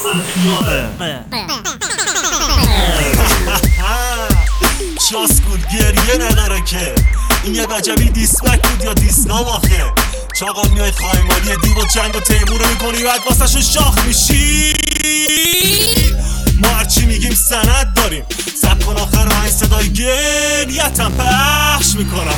شاسکول گریه نداره که این یه وجبی دیسبک بود یا دیسلام آخه. چاقا میای خایمالی دیو و جنگ و تیمور رو میکنی بعد واسه شو شاخ میشی. ما هرچی میگیم سند داریم، سب کن آخر های صدای گریتم پخش میکنم.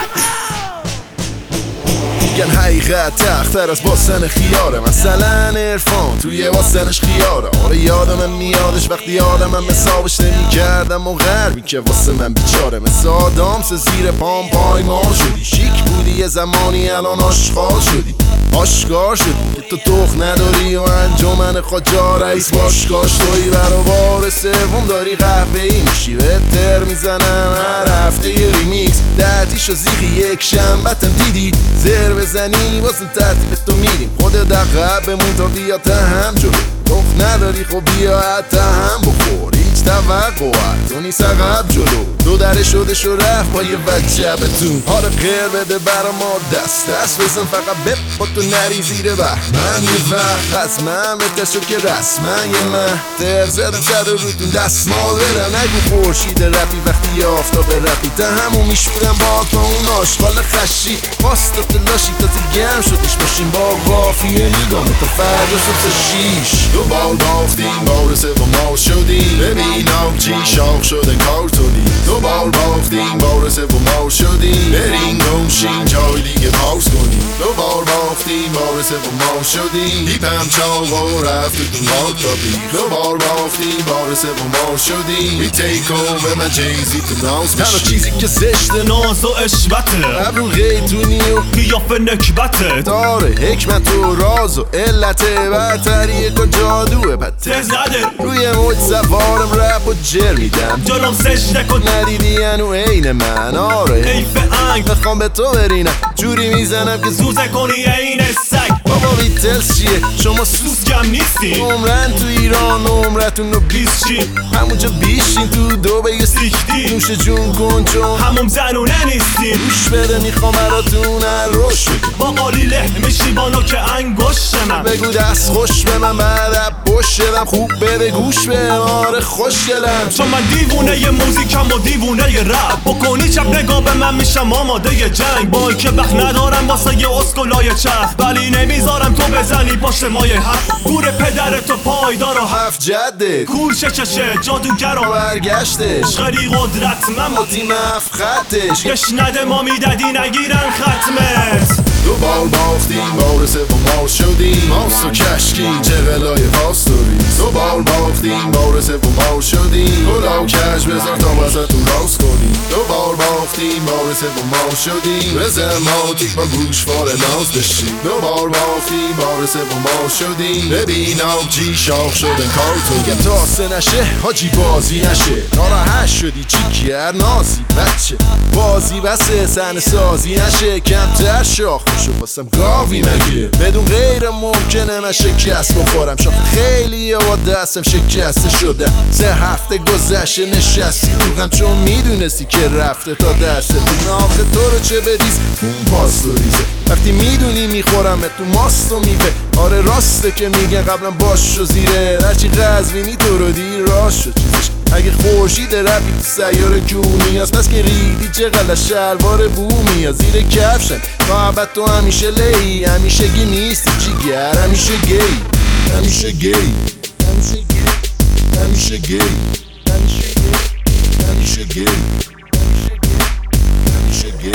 میگن حقیقت تختر از باسن خیاره، مثلا عرفان توی باسنش خیاره. آره یادم میادش وقتی آدمم مسابش نمیکردم و غربی که واسه من بیچاره. مثل آدامس زیر پام پایمال شدی، شیک بودی یه زمانی الان آشغال شدی. آشکار شدی که تو تخ نداری و انجمن خاجا رئیس باشگاش توی برابر سوم داری قهوه ای میشی بهتر میزنم هر هفته یه ریمیکس دردیشو زیخی یک شنبتم دیدی زر بزنی واسه ترتیب تو میریم خود دقیقه بمون تا بیا تهم جلو. تخ نداری خب بیا حتی هم بخور هیچ توقعت تو نیست عقب جلو. دو دره شده شو رفت با یه وجبتون. حالا خیر بده برا ما دست بزن فقط بپ با تو نری زیر بحر. من یه وقت از من بتشو که رسما یه مهتر زدم شد روتون دستمال برم. نگو خورشید رفی وقتی آفتاب رفی تا همون میشورم با تو اون آشغال خشی. پاستا تلاشی تا گرم شدش باشیم با قافیه نگام تا فردا صبح شیش. دو بار باختیم بار سوم ما شدیم ببین آبجی شاخ شدن کارتونی. دو بار باختیم بار سوم ما شدیم برین گمشین جای دیگه پاس کنیم. دو بار باختیم بار سوم ما شدیم دیپم چاق و رفت تو مالتابی. دو بار باختیم بار سوم ما شدیم بی تیک اوور من جیزی تو ناز تنها چیزی که زشت ناز و اشبته ابرو غیتونی و قیافه نکبته داره حکمت و راز و علته برتریه که جادوه پته زده روی موج سوارم رپ و جر میدم جلوم سجده کن ندیدی هنو عین من. آره حیف انگ بخوام به تو برینم جوری میزنم که سوزه کنی عین سگ. بابا ویتلز چیه شما سوز کم نیستی عمرن تو ایران نمرتون رو 20 چی همونجا بیشین تو دو به سیختی نوش جون کن چون همون زنونه نیستی. روش بده میخوام براتون روش با قالی له میشی با نوک انگشت من. بگو دست خوش به من بعد پشت شدم خوب بده گوش به آره خوشگلم. چون من دیوونه ی موزیکم و دیوونه ی رپ بکنی چپ نگاه به من میشم آماده ی جنگ. با که وقت ندارم واسه ی اسکولای چرخ ولی نمیذارم تو بزنی پشت مایه هفت. گور پدر تو پایدار و هفت جده کور چشه جادوگر و برگشتش غری قدرت من با تیم هفت خطش کش نده ما میدادی نگیرن ختمت. دو بار باختیم بار سوم ما شدیم ماست و کشکی چه قلای پاستوری. دو بار باختیم بار سوم ما شدیم گلا و کش بذار تا وسطون راست کنیم. دو بار باختیم بار سوم ما شدیم بزن ماتیک با گوشوار ناز بشیم. دو بار باختیم بار سوم ما شدیم ببین آبجی شاخ شدن کارتون. میگم تاسه نشه حاجی بازی نشه ناراحت شدی چی کر نازی بچه بازی بسه سن سازی نشه کمتر شاخ شو واسم گاوی مگه بدون غیر ممکنه من شکست بخورم. شاخ خیلی با دستم شکسته شدم 3 هفته گذشته نشستی روغم چون میدونستی که رفته تا دسته تو آخه تو رو چه بدیز اون پاستوریزه وقتی میدونی میخورم تو ماست و میوه. آره راسته که میگن قبلا باش شو زیره هرچی قزوینی تو رو دی راست شد چیزش. اگه خورشید رفی تو سیار جونی هست پس که ریدی چقدر شلوار بومی از زیر کفشن محبت تو همیشه لی همیشه گی نیستی جیگر همیشه گی همیشه گی همیشه گی همیشه گی همیشه گی همیشه گی.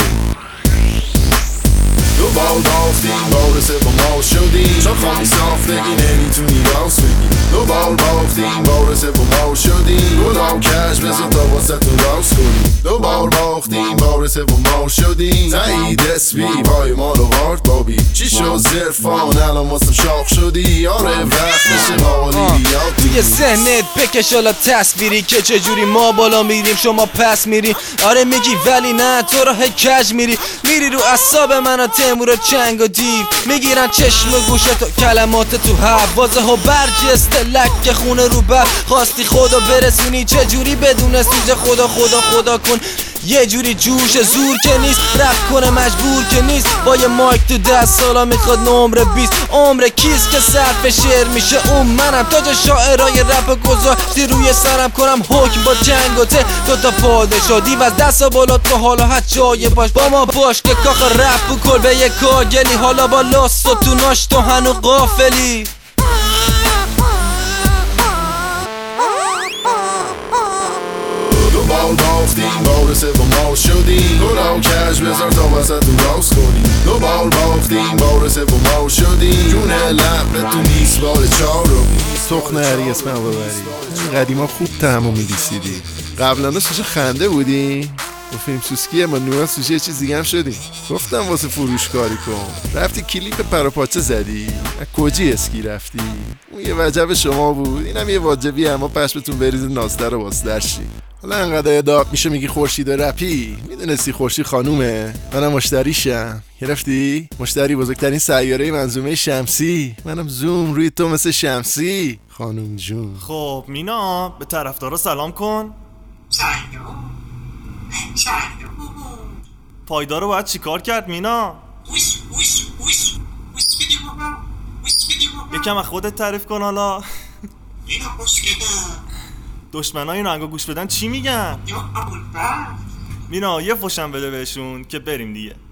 دو بار باختیم بار سوم ما شدیم چون خواهی صاف بگی نمیتونی راست بگی. دو بار باختیم بار سوم ما شدیم گلا و کش بذار تا واسطون راست کنیم. دو بار باختیم بار سوم ما شدیم تایید اسبی پای ما رو وارد بابی چی شد زرفان الان واسم شاخ شدی. آره وقت نشه مالی توی ذهنت بکش حالا تصویری که چجوری ما بالا میریم شما پس میری. آره میگی ولی نه تو راه کج میری رو اعصاب من و تیمور و چنگ و دیو میگیرن چشم و گوشت و کلمات تو حرف واضح و برجسته لک خونه رو بر خواستی خدا برسونی چجوری بدون سوز خدا کن یه جوری جوش زور که نیست، رپ کنه مجبور که نیست، با یه مایک تو دست سالا میخواد نمره 20. عمر کیست که صرف شعر میشه؟ اون منم. تاج شاعرای رپ گذاشتی روی سرم، کنم حکم با جنگ و ته. دوتا پادشاه دیو از دست بالا تو حالا هر جای باش با ما باش که کاخ رپ و کلبه یه کاگلی، حالا با لاست و تو ناش تو هنو غافلی. بال باختیم بار سوم ماز شدیم، گلا و کج بذار تا وسط رو راست کنیم. دو بال باختیم بار سوم ماز شدیم، جون لب تو نیست بار چهارم. تخ نری اسمم ببری، قدیما خوب تهمو می‌ریسیدی. قبلا سوژه خنده بودی، با فیلم سوسکیه ما نوع سوژه یه چیز دیگه هم شدیم. گفتم واسه فروش کاری کن، رفتی کلیپ پراپاچه زدی. از کجی اسکی رفتی؟ اون یه وجب شما بود، اینم یه واجبی، اما پشمتون بریز نازده رو واسه درشی. حالا انقدر داد میشه میگی خورشید رپی؟ میدونستی خورشید خانومه؟ منم مشتریشم. گرفتی؟ مشتری بزرگترین سیاره منظومه شمسی. منم زوم روی تو مثل شمسی خانوم جون. خب مینا به طرفدارا سلام کن. سلام. پایدارو باید چیکار کرد مینا؟ یکم از خودت تعریف کن حالا. دشمنای این رنگا گوش بدن چی میگن؟ مینا یه فوشم بده بهشون که بریم دیگه.